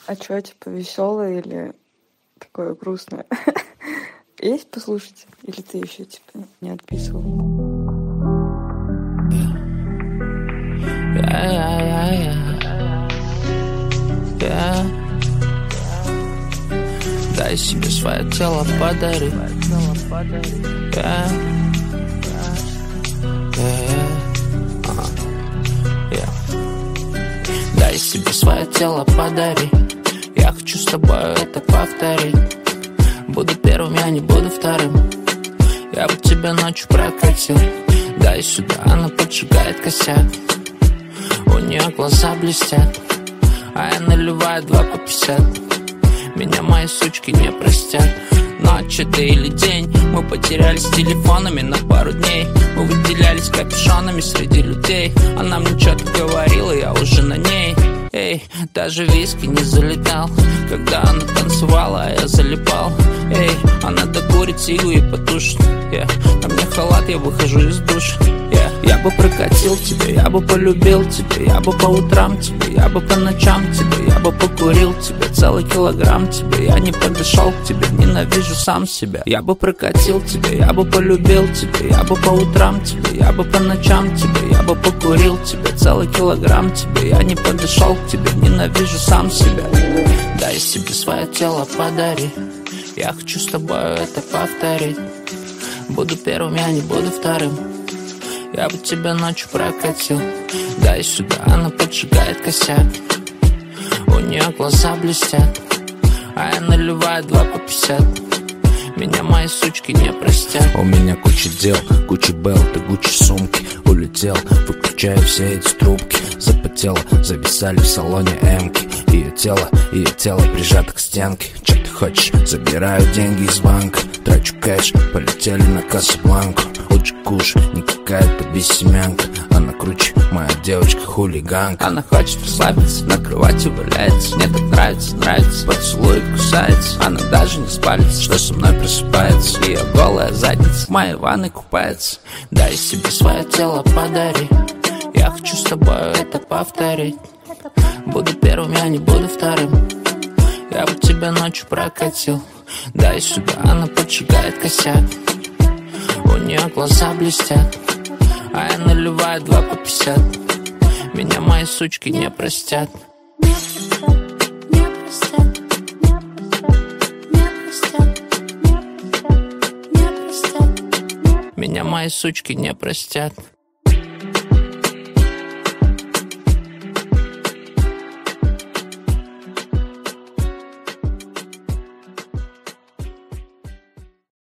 А чё, типа, веселое или такое грустное? Есть послушать? Или ты еще типа не отписывал? Дай себе свое тело, подари. Дай себе свое тело, подари. Я хочу с тобой это повторить. Буду первым, я не буду вторым. Я бы тебя ночью прокатил. Дай сюда, она поджигает косяк. У нее глаза блестят, а я наливаю 2 по 50. Меня мои сучки не простят. Ночь это или день, мы потерялись телефонами на пару дней. Мы выделялись капюшонами среди людей. Она мне что-то говорила, я уже на ней. Эй, даже виски не залетал, когда она танцевала, а я залипал. Эй, она докурит сигу и потушит. На мне халат, я выхожу из душа. Я бы прокатил тебя, я бы полюбил тебя. Я бы по утрам тебе, я бы по ночам тебе. Я бы покурил тебя, целый килограмм тебе. Я не подошел к тебе, ненавижу сам себя. Я бы прокатил тебя, я бы полюбил тебя. Я бы по утрам тебе, я бы по ночам тебе. Я бы покурил тебя, целый килограмм тебе. Я не подошел к тебе, ненавижу сам себя. Дай себе свое тело, подари. Я хочу с тобой это повторить. Буду первым, я не буду вторым. Я бы тебя ночью прокатил. Дай сюда, она поджигает косяк. У нее глаза блестят, а я наливаю 2 по 50. Меня мои сучки не простят. У меня куча дел, куча белт и Гуччи сумки. Улетел, выключаю все эти трубки. Запотело, зависали в салоне эмки. Ее тело прижато к стенке. Че ты хочешь? Забираю деньги из банка. Трачу кэш, полетели на Касабланку. Лучше куш, не какая-то бессемянка. Она круче, моя девочка хулиганка. Она хочет расслабиться, на кровати валяется. Мне так нравится, поцелует, кусается. Она даже не спалится, что со мной просыпается. Ее голая задница в моей ванной купается. Дай себе свое тело, подари. Я хочу с тобой это повторить. Буду первым, я не буду вторым. Я бы тебя ночью прокатил. Дай сюда, она поджигает косяк. У нее глаза блестят, а я наливаю 2 по 50. Меня мои сучки не простят. Меня мои сучки не простят.